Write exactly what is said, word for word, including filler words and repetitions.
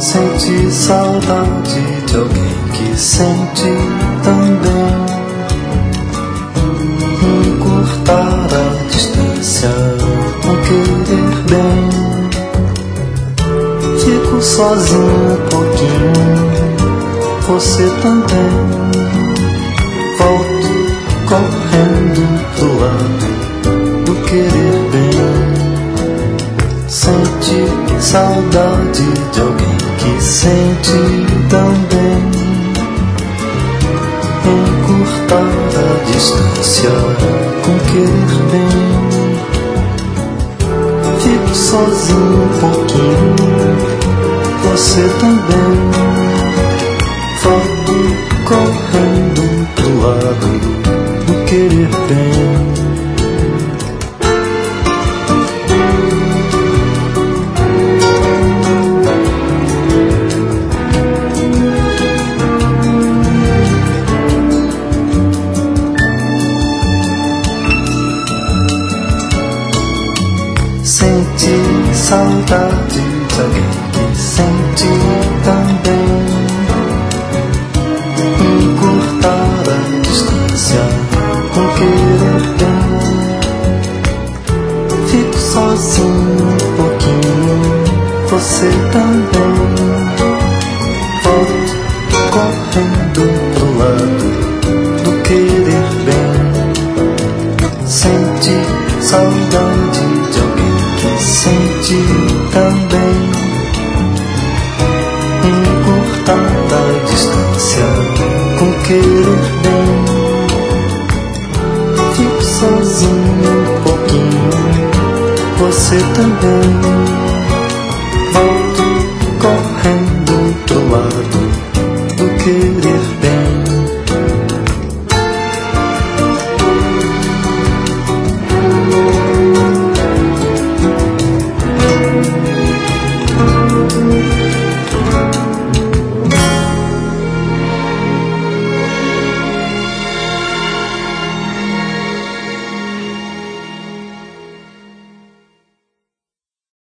Sente saudade de alguém que sente também. Encurtar a distância com querer bem. Fico sozinho um pouquinho, você também. Volto correndo pro lado do querer bem. Sente saudade de alguém que sente também. Encurtar a distância com querer bem. Fico sozinho um pouquinho, você também. Volto correndo pro lado do querer bem. Sente saudade de alguém que sente também. Encurtar a distância com querer bem. Fico sozinho um pouquinho, você também. Volto correndo pro lado do querer bem. Sente saudade de alguém que sente também. Encurtar a distância com querer bem. Fico sozinho um pouquinho, você também.